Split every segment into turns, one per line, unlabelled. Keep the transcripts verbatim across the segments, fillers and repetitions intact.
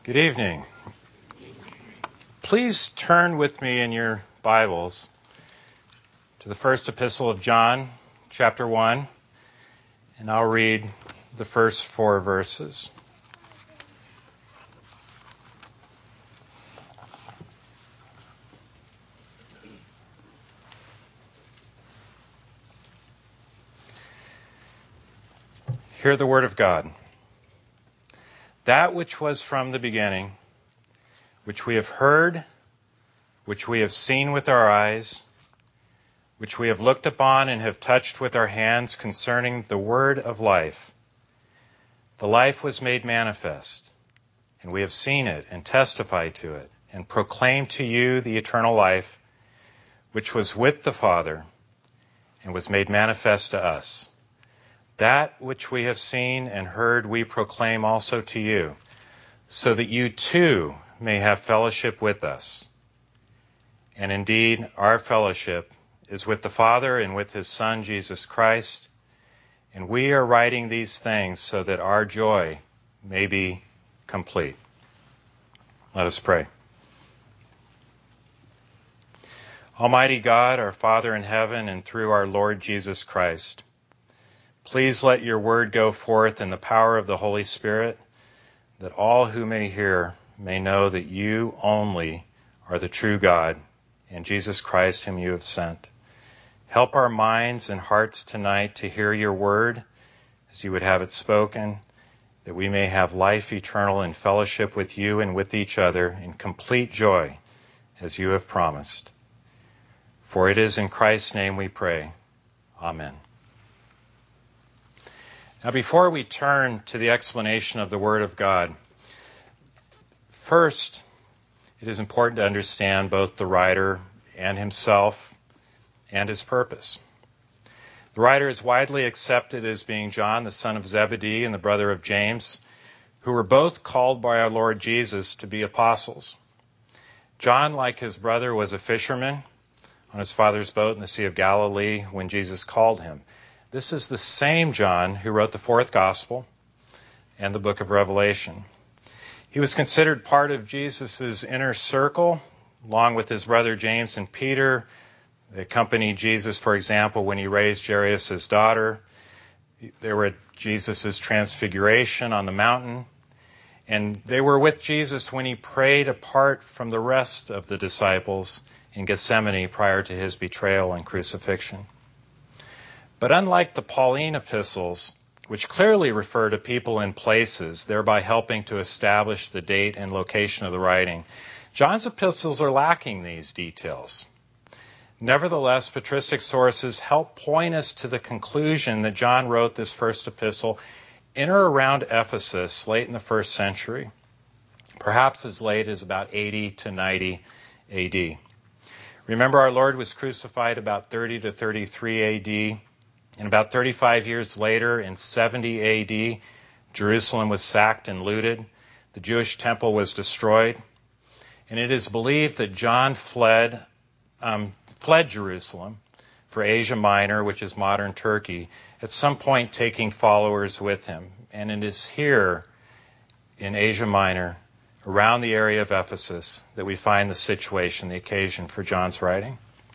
Good evening. Please turn with me in your Bibles to the first epistle of John, chapter one, and I'll read the first four verses. Hear the word of God. That which was from the beginning, which we have heard, which we have seen with our eyes, which we have looked upon and have touched with our hands concerning the word of life. The life was made manifest, and we have seen it and testify to it, and proclaim to you the eternal life, which was with the Father, and was made manifest to us. That which we have seen and heard we proclaim also to you, so that you too may have fellowship with us. And indeed, our fellowship is with the Father and with his Son, Jesus Christ, and we are writing these things so that our joy may be complete. Let us pray. Almighty God, our Father in heaven, and through our Lord Jesus Christ, please let your word go forth in the power of the Holy Spirit, that all who may hear may know that you only are the true God, and Jesus Christ whom you have sent. Help our minds and hearts tonight to hear your word as you would have it spoken, that we may have life eternal in fellowship with you and with each other in complete joy as you have promised. For it is in Christ's name we pray. Amen. Now, before we turn to the explanation of the Word of God, first, it is important to understand both the writer and himself and his purpose. The writer is widely accepted as being John, the son of Zebedee and the brother of James, who were both called by our Lord Jesus to be apostles. John, like his brother, was a fisherman on his father's boat in the Sea of Galilee when Jesus called him. This is the same John who wrote the fourth gospel and the book of Revelation. He was considered part of Jesus' inner circle, along with his brother James and Peter. They accompanied Jesus, for example, when he raised Jairus' daughter. They were at Jesus' transfiguration on the mountain. And they were with Jesus when he prayed apart from the rest of the disciples in Gethsemane prior to his betrayal and crucifixion. But unlike the Pauline epistles, which clearly refer to people and places, thereby helping to establish the date and location of the writing, John's epistles are lacking these details. Nevertheless, patristic sources help point us to the conclusion that John wrote this first epistle in or around Ephesus late in the first century, perhaps as late as about eighty to ninety A D. Remember, our Lord was crucified about thirty to thirty-three A D, and about thirty-five years later, in seventy A D, Jerusalem was sacked and looted. The Jewish temple was destroyed. And it is believed that John fled, um, fled Jerusalem for Asia Minor, which is modern Turkey, at some point taking followers with him. And it is here in Asia Minor, around the area of Ephesus, that we find the situation, the occasion for John's writing.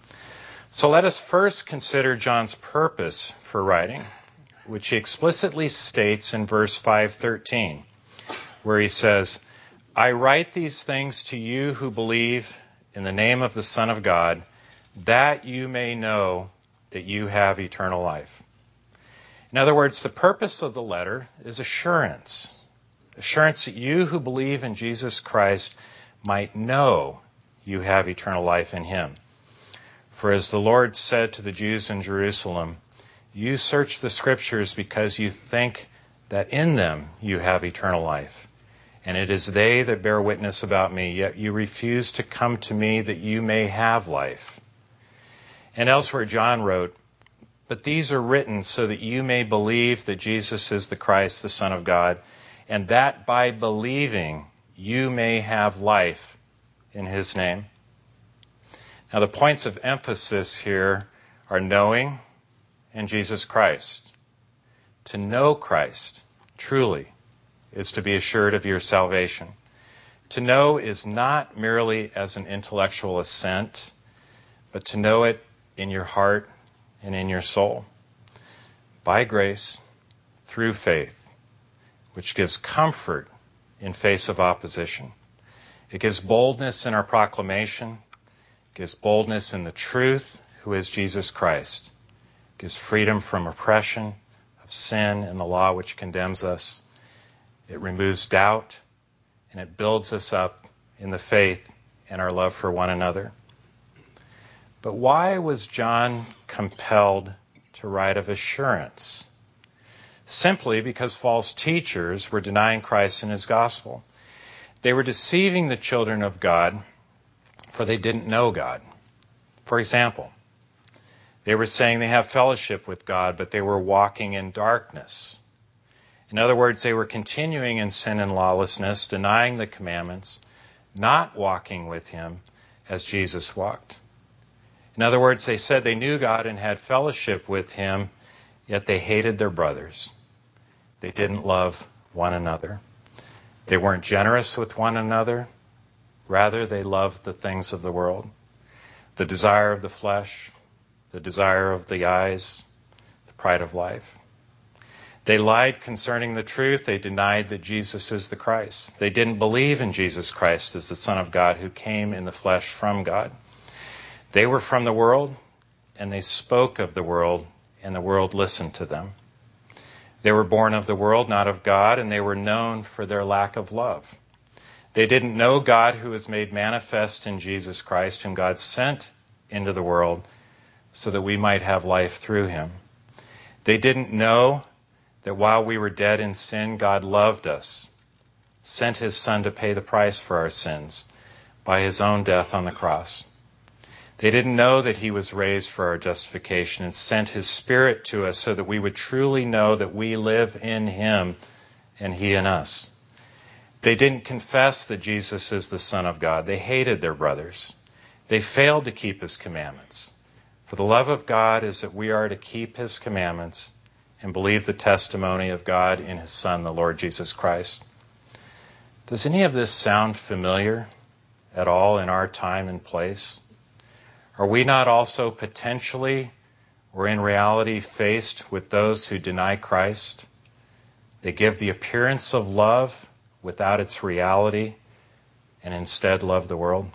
So let us first consider John's purpose for writing, which he explicitly states in verse five thirteen, where he says, I write these things to you who believe in the name of the Son of God, that you may know that you have eternal life. In other words, the purpose of the letter is assurance. Assurance that you who believe in Jesus Christ might know you have eternal life in him. For as the Lord said to the Jews in Jerusalem, you search the Scriptures because you think that in them you have eternal life. And it is they that bear witness about me, yet you refuse to come to me that you may have life. And elsewhere John wrote, but these are written so that you may believe that Jesus is the Christ, the Son of God, and that by believing you may have life in his name. Now, the points of emphasis here are knowing and Jesus Christ. To know Christ, truly, is to be assured of your salvation. To know is not merely as an intellectual assent, but to know it in your heart and in your soul. By grace, through faith, which gives comfort in face of opposition. It gives boldness in our proclamation, gives boldness in the truth, who is Jesus Christ, gives freedom from oppression, of sin and the law which condemns us. It removes doubt, and it builds us up in the faith and our love for one another. But why was John compelled to write of assurance? Simply because false teachers were denying Christ and his gospel. They were deceiving the children of God, for they didn't know God. For example, they were saying they have fellowship with God, but they were walking in darkness. In other words, they were continuing in sin and lawlessness, denying the commandments, not walking with him as Jesus walked. In other words, they said they knew God and had fellowship with him, yet they hated their brothers. They didn't love one another. They weren't generous with one another. Rather, they loved the things of the world, the desire of the flesh, the desire of the eyes, the pride of life. They lied concerning the truth. They denied that Jesus is the Christ. They didn't believe in Jesus Christ as the Son of God who came in the flesh from God. They were from the world, and they spoke of the world, and the world listened to them. They were born of the world, not of God, and they were known for their lack of love. They didn't know God who was made manifest in Jesus Christ, whom God sent into the world so that we might have life through him. They didn't know that while we were dead in sin, God loved us, sent his Son to pay the price for our sins by his own death on the cross. They didn't know that he was raised for our justification and sent his Spirit to us so that we would truly know that we live in him and he in us. They didn't confess that Jesus is the Son of God. They hated their brothers. They failed to keep his commandments. For the love of God is that we are to keep his commandments and believe the testimony of God in his Son, the Lord Jesus Christ. Does any of this sound familiar at all in our time and place? Are we not also potentially or in reality faced with those who deny Christ? They give the appearance of love without its reality and instead love the world.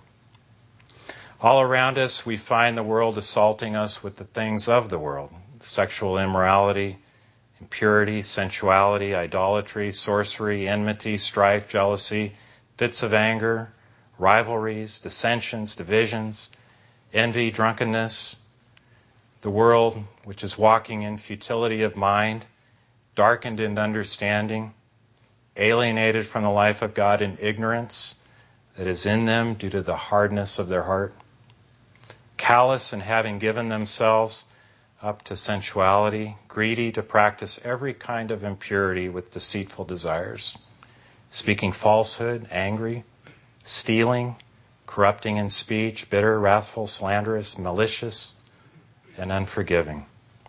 All around us, we find the world assaulting us with the things of the world: sexual immorality, impurity, sensuality, idolatry, sorcery, enmity, strife, jealousy, fits of anger, rivalries, dissensions, divisions, envy, drunkenness. The world, which is walking in futility of mind, darkened in understanding, alienated from the life of God in ignorance that is in them due to the hardness of their heart, callous in having given themselves up to sensuality, greedy to practice every kind of impurity with deceitful desires, speaking falsehood, angry, stealing, corrupting in speech, bitter, wrathful, slanderous, malicious, and unforgiving.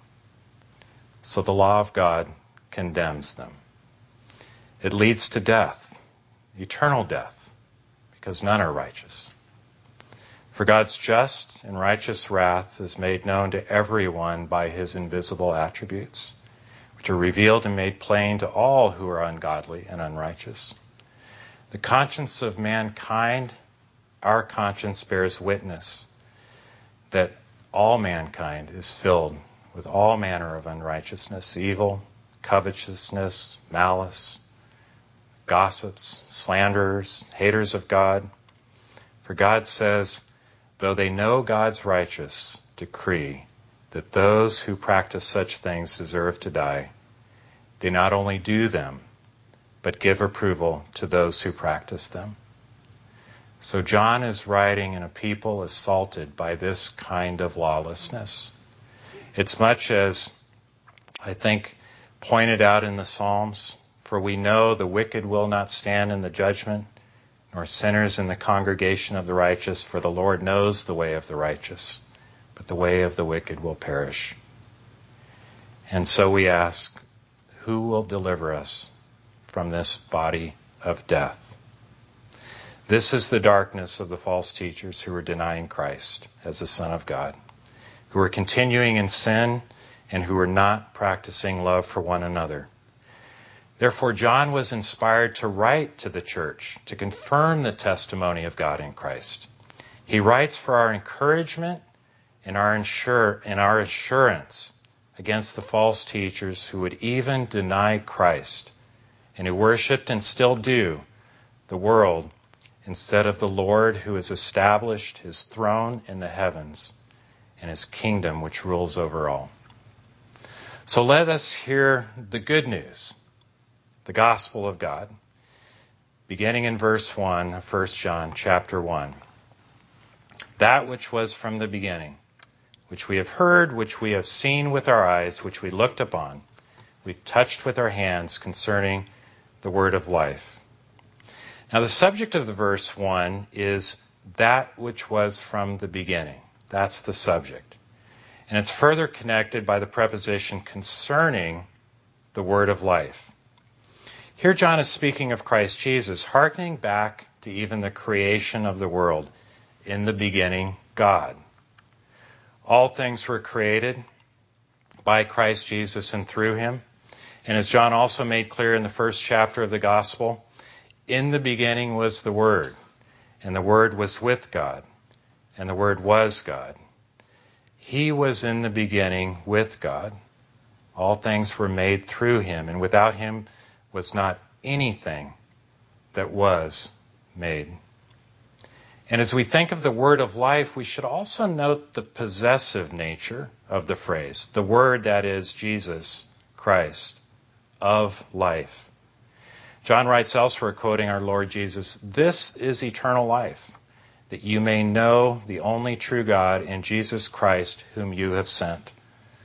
So the law of God condemns them. It leads to death, eternal death, because none are righteous. For God's just and righteous wrath is made known to everyone by his invisible attributes, which are revealed and made plain to all who are ungodly and unrighteous. The conscience of mankind, our conscience bears witness that all mankind is filled with all manner of unrighteousness, evil, covetousness, malice, gossips, slanderers, haters of God. For God says, though they know God's righteous decree that those who practice such things deserve to die, they not only do them, but give approval to those who practice them. So John is writing in a people assaulted by this kind of lawlessness. It's much as, I think, pointed out in the Psalms, for we know the wicked will not stand in the judgment, nor sinners in the congregation of the righteous, for the Lord knows the way of the righteous, but the way of the wicked will perish. And so we ask, who will deliver us from this body of death? This is the darkness of the false teachers who are denying Christ as the Son of God, who are continuing in sin and who are not practicing love for one another. Therefore, John was inspired to write to the church to confirm the testimony of God in Christ. He writes for our encouragement and our, insure, and our assurance against the false teachers who would even deny Christ and who worshipped and still do the world instead of the Lord who has established his throne in the heavens and his kingdom which rules over all. So let us hear the good news, the gospel of God, beginning in verse one of First John chapter one. That which was from the beginning, which we have heard, which we have seen with our eyes, which we looked upon, we've touched with our hands concerning the word of life. Now the subject of the verse one is that which was from the beginning. That's the subject. And it's further connected by the preposition concerning the word of life. Here John is speaking of Christ Jesus, hearkening back to even the creation of the world. In the beginning, God. All things were created by Christ Jesus and through him. And as John also made clear in the first chapter of the gospel, in the beginning was the Word, and the Word was with God, and the Word was God. He was in the beginning with God. All things were made through him, and without him was not anything that was made. And as we think of the word of life, we should also note the possessive nature of the phrase, the word that is Jesus Christ, of life. John writes elsewhere, quoting our Lord Jesus, "This is eternal life, that you may know the only true God and Jesus Christ whom you have sent."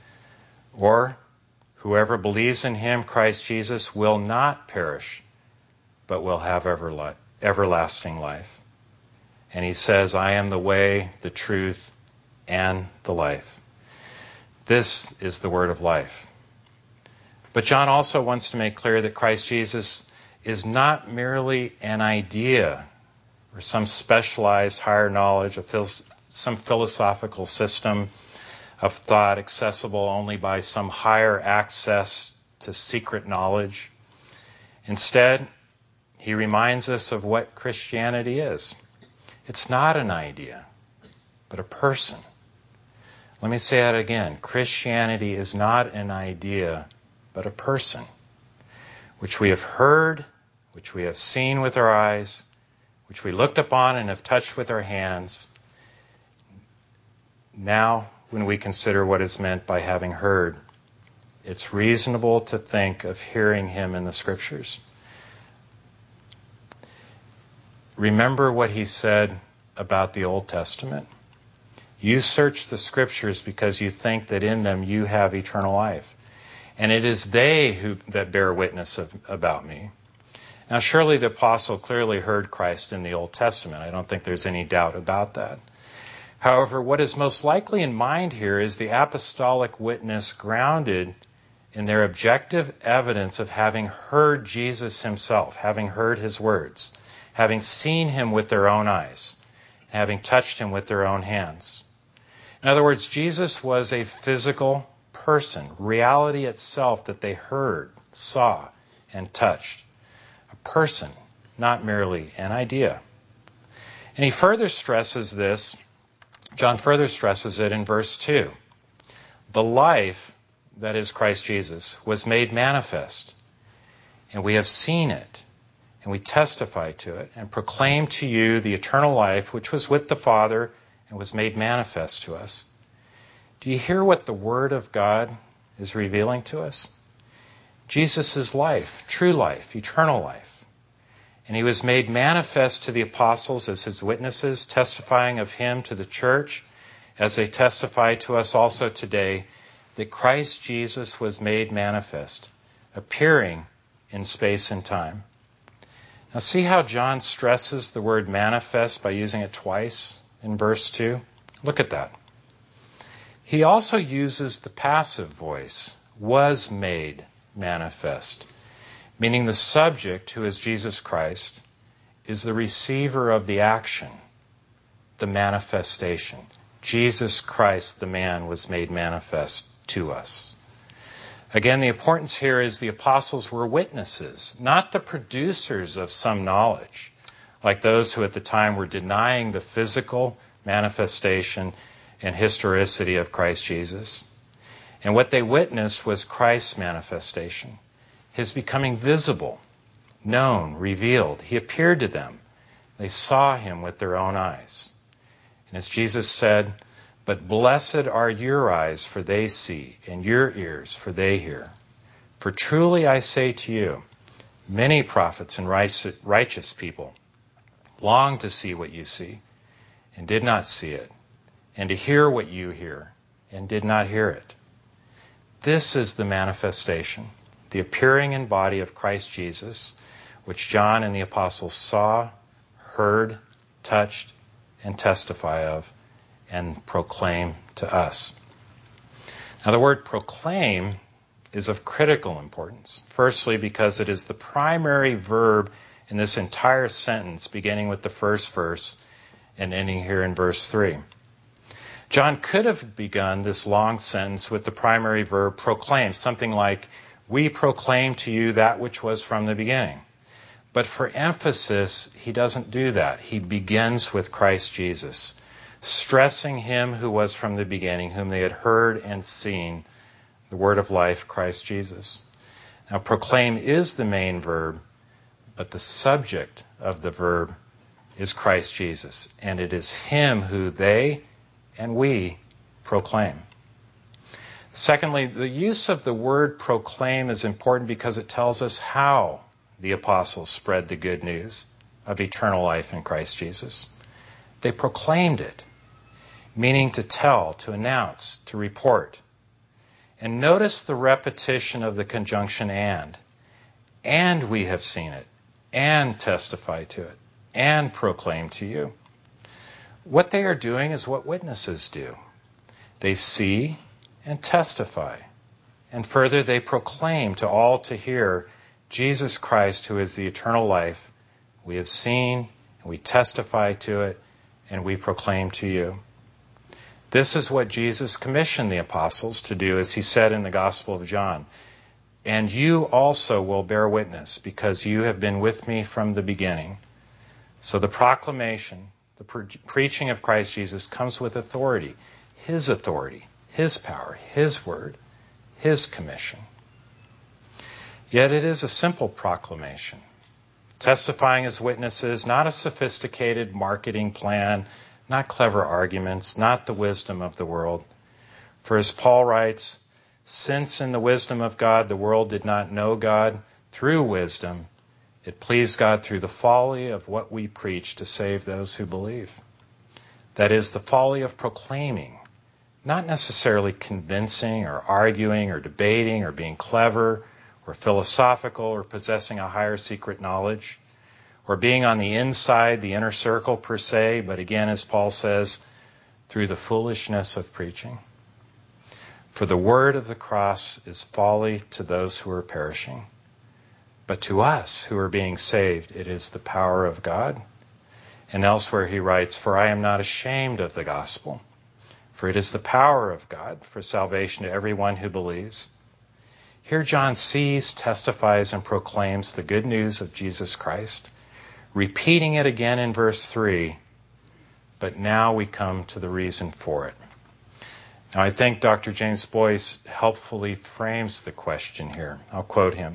Or, whoever believes in him, Christ Jesus, will not perish, but will have everla- everlasting life. And he says, "I am the way, the truth, and the life." This is the word of life. But John also wants to make clear that Christ Jesus is not merely an idea or some specialized higher knowledge, of phil- some philosophical system of thought accessible only by some higher access to secret knowledge. Instead, he reminds us of what Christianity is. It's not an idea, but a person. Let me say that again. Christianity is not an idea, but a person, which we have heard, which we have seen with our eyes, which we looked upon and have touched with our hands. Now, when we consider what is meant by having heard, it's reasonable to think of hearing him in the Scriptures. Remember what he said about the Old Testament. You search the Scriptures because you think that in them you have eternal life. And it is they who that bear witness of, about me. Now, surely the apostle clearly heard Christ in the Old Testament. I don't think there's any doubt about that. However, what is most likely in mind here is the apostolic witness grounded in their objective evidence of having heard Jesus himself, having heard his words, having seen him with their own eyes, having touched him with their own hands. In other words, Jesus was a physical person, reality itself that they heard, saw, and touched. A person, not merely an idea. And he further stresses this, John further stresses it in verse two. The life, that is Christ Jesus, was made manifest, and we have seen it, and we testify to it, and proclaim to you the eternal life which was with the Father and was made manifest to us. Do you hear what the Word of God is revealing to us? Jesus is life, true life, eternal life. And he was made manifest to the apostles as his witnesses, testifying of him to the church, as they testify to us also today, that Christ Jesus was made manifest, appearing in space and time. Now see how John stresses the word manifest by using it twice in verse two? Look at that. He also uses the passive voice, was made manifest, meaning the subject, who is Jesus Christ, is the receiver of the action, the manifestation. Jesus Christ, the man, was made manifest to us. Again, the importance here is the apostles were witnesses, not the producers of some knowledge, like those who at the time were denying the physical manifestation and historicity of Christ Jesus. And what they witnessed was Christ's manifestation, his becoming visible, known, revealed. He appeared to them. They saw him with their own eyes. And as Jesus said, "But blessed are your eyes, for they see, and your ears, for they hear. For truly I say to you, many prophets and righteous people longed to see what you see, and did not see it, and to hear what you hear, and did not hear it." This is the manifestation, the appearing in body of Christ Jesus, which John and the apostles saw, heard, touched, and testify of, and proclaim to us. Now, the word proclaim is of critical importance. Firstly, because it is the primary verb in this entire sentence, beginning with the first verse and ending here in verse three. John could have begun this long sentence with the primary verb proclaim, something like, "We proclaim to you that which was from the beginning." But for emphasis, he doesn't do that. He begins with Christ Jesus, stressing him who was from the beginning, whom they had heard and seen, the word of life, Christ Jesus. Now, proclaim is the main verb, but the subject of the verb is Christ Jesus, and it is him who they and we proclaim. Secondly, the use of the word proclaim is important because it tells us how the apostles spread the good news of eternal life in Christ Jesus. They proclaimed it, meaning to tell, to announce, to report. And notice the repetition of the conjunction and. And we have seen it, and testify to it, and proclaim to you. What they are doing is what witnesses do. They see and testify. And further, they proclaim to all to hear Jesus Christ, who is the eternal life. We have seen, and we testify to it, and we proclaim to you. This is what Jesus commissioned the apostles to do, as he said in the Gospel of John. "And you also will bear witness, because you have been with me from the beginning." So the proclamation, the pre- preaching of Christ Jesus comes with authority, his authority, his power, his word, his commission. Yet it is a simple proclamation, testifying as witnesses, not a sophisticated marketing plan, not clever arguments, not the wisdom of the world. For as Paul writes, "Since in the wisdom of God the world did not know God, through wisdom it pleased God through the folly of what we preach to save those who believe." That is, the folly of proclaiming, not necessarily convincing or arguing or debating or being clever or philosophical or possessing a higher secret knowledge or being on the inside, the inner circle per se, but again, as Paul says, through the foolishness of preaching. For the word of the cross is folly to those who are perishing. But to us who are being saved, it is the power of God. And elsewhere he writes, "For I am not ashamed of the gospel, for it is the power of God for salvation to everyone who believes." Here John sees, testifies, and proclaims the good news of Jesus Christ, repeating it again in verse three, but now we come to the reason for it. Now I think Doctor James Boyce helpfully frames the question here. I'll quote him.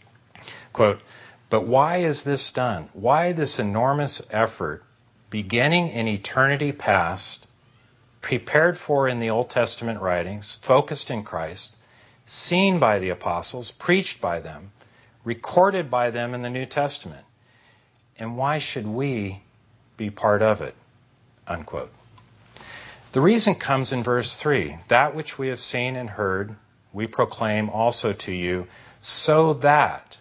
Quote, "But why is this done? Why this enormous effort, beginning in eternity past, prepared for in the Old Testament writings, focused in Christ, seen by the apostles, preached by them, recorded by them in the New Testament? And why should we be part of it?" Unquote. The reason comes in verse three. "That which we have seen and heard, we proclaim also to you, so that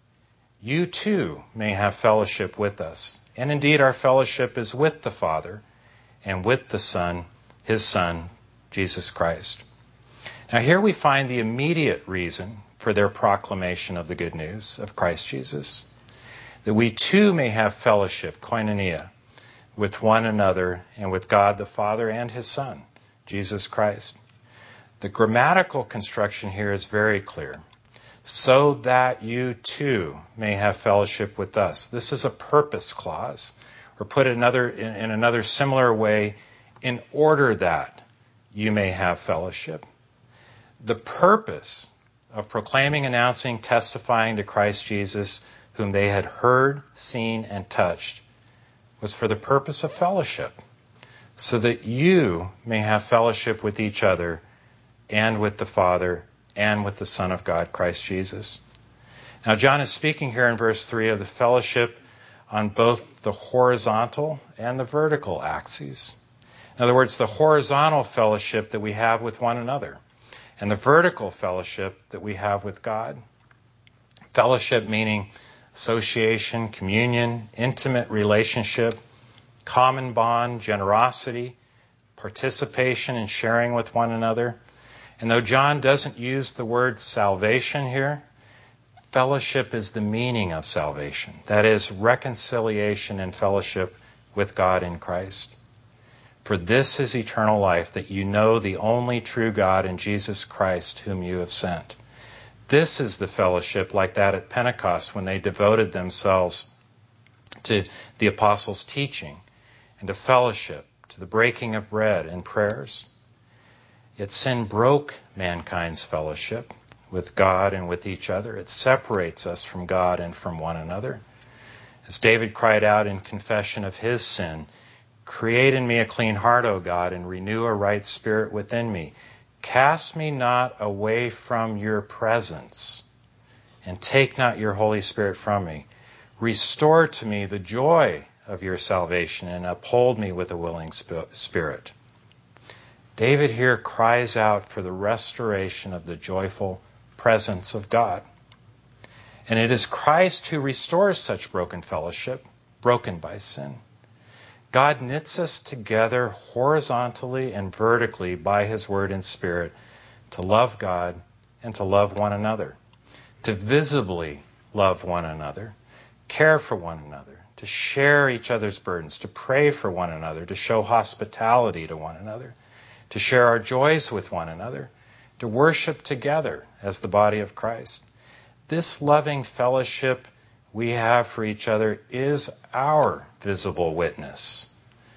you too may have fellowship with us. And indeed our fellowship is with the Father and with the Son, his Son, Jesus Christ." Now here we find the immediate reason for their proclamation of the good news of Christ Jesus. that we too may have fellowship, koinonia, with one another and with God the Father and his Son, Jesus Christ. The grammatical construction here is very clear. So that you too may have fellowship with us. This is a purpose clause, or put another in, in another similar way, in order that you may have fellowship. The purpose of proclaiming, announcing, testifying to Christ Jesus, whom they had heard, seen, and touched, was for the purpose of fellowship, so that you may have fellowship with each other and with the Father and with the Son of God, Christ Jesus. Now, John is speaking here in verse three of the fellowship on both the horizontal and the vertical axes. In other words, the horizontal fellowship that we have with one another, and the vertical fellowship that we have with God. Fellowship meaning association, communion, intimate relationship, common bond, generosity, participation in sharing with one another. And though John doesn't use the word salvation here, fellowship is the meaning of salvation. That is, reconciliation and fellowship with God in Christ. For this is eternal life, that you know the only true God and Jesus Christ whom you have sent. This is the fellowship like that at Pentecost when they devoted themselves to the apostles' teaching and to fellowship, to the breaking of bread and prayers. Yet sin broke mankind's fellowship with God and with each other. It separates us from God and from one another. As David cried out in confession of his sin, "Create in me a clean heart, O God, and renew a right spirit within me. Cast me not away from your presence, and take not your Holy Spirit from me. Restore to me the joy of your salvation, and uphold me with a willing spirit." David here cries out for the restoration of the joyful presence of God. And it is Christ who restores such broken fellowship, broken by sin. God knits us together horizontally and vertically by his word and spirit to love God and to love one another, to visibly love one another, care for one another, to share each other's burdens, to pray for one another, to show hospitality to one another, to share our joys with one another, to worship together as the body of Christ. This loving fellowship we have for each other is our visible witness.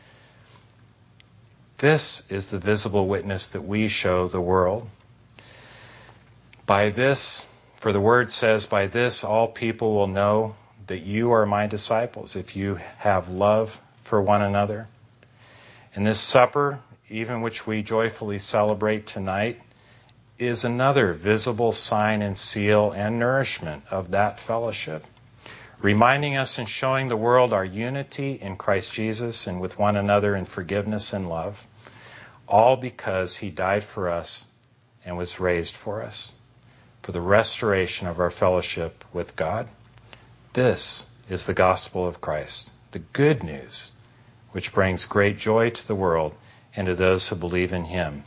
This is the visible witness that we show the world. By this, for the word says, by this all people will know that you are my disciples, if you have love for one another. And this supper, even which we joyfully celebrate tonight, is another visible sign and seal and nourishment of that fellowship, reminding us and showing the world our unity in Christ Jesus and with one another in forgiveness and love, all because he died for us and was raised for us, for the restoration of our fellowship with God. This is the gospel of Christ, the good news, which brings great joy to the world and to those who believe in him.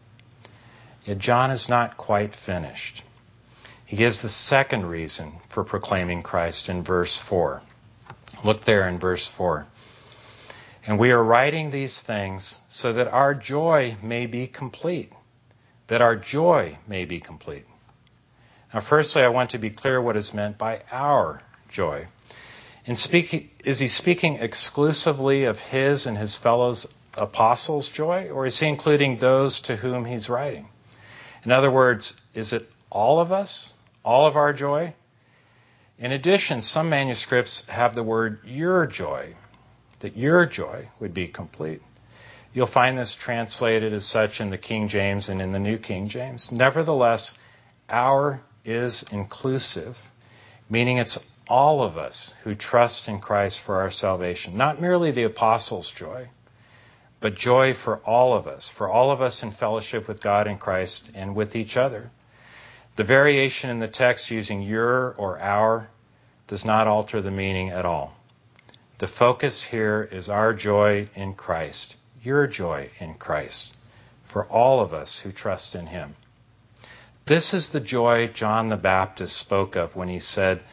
Yet John is not quite finished. He gives the second reason for proclaiming Christ in verse four. Look there in verse four. And we are writing these things so that our joy may be complete. That our joy may be complete. Now, firstly, I want to be clear what is meant by our joy. In speaking, is he speaking exclusively of his and his fellows apostles' joy, or is he including those to whom he's writing? In other words, is it all of us, all of our joy? In addition, some manuscripts have the word your joy, that your joy would be complete. You'll find this translated as such in the King James and in the New King James. Nevertheless, our is inclusive, meaning it's all of us who trust in Christ for our salvation, not merely the apostles' joy, but joy for all of us, for all of us in fellowship with God and Christ and with each other. The variation in the text using your or our does not alter the meaning at all. The focus here is our joy in Christ, your joy in Christ, for all of us who trust in him. This is the joy John the Baptist spoke of when he said,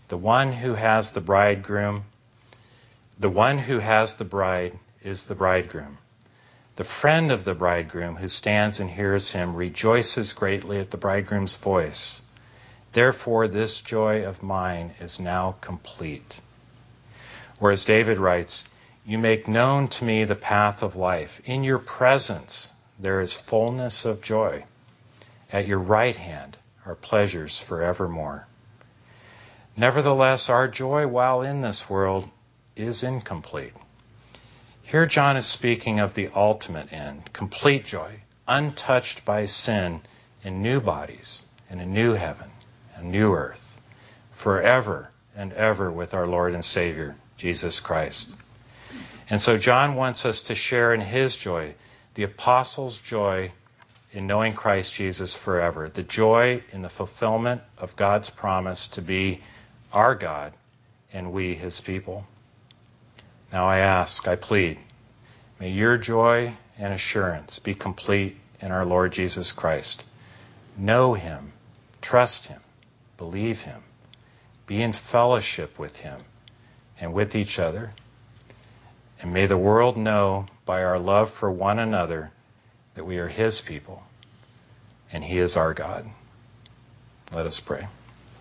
The one who has the bridegroom, the one who has the bride is the bridegroom. The friend of the bridegroom who stands and hears him rejoices greatly at the bridegroom's voice. Therefore, this joy of mine is now complete. Or as David writes, you make known to me the path of life. In your presence there is fullness of joy. At your right hand are pleasures forevermore. Nevertheless, our joy while in this world is incomplete. Here John is speaking of the ultimate end, complete joy, untouched by sin, in new bodies, in a new heaven, a new earth, forever and ever with our Lord and Savior, Jesus Christ. And so John wants us to share in his joy, the apostles' joy in knowing Christ Jesus forever, the joy in the fulfillment of God's promise to be our God and we his people. Now I ask, I plead, may your joy and assurance be complete in our Lord Jesus Christ. Know him, trust him, believe him, be in fellowship with him and with each other. And may the world know by our love for one another that we are his people and he is our God. Let us pray.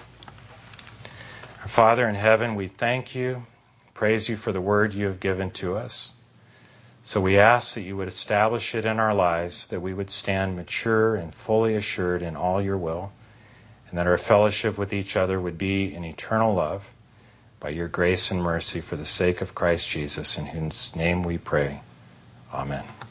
Our Father in heaven, we thank you, praise you for the word you have given to us. So we ask that you would establish it in our lives, that we would stand mature and fully assured in all your will, and that our fellowship with each other would be in eternal love by your grace and mercy for the sake of Christ Jesus, in whose name we pray. Amen.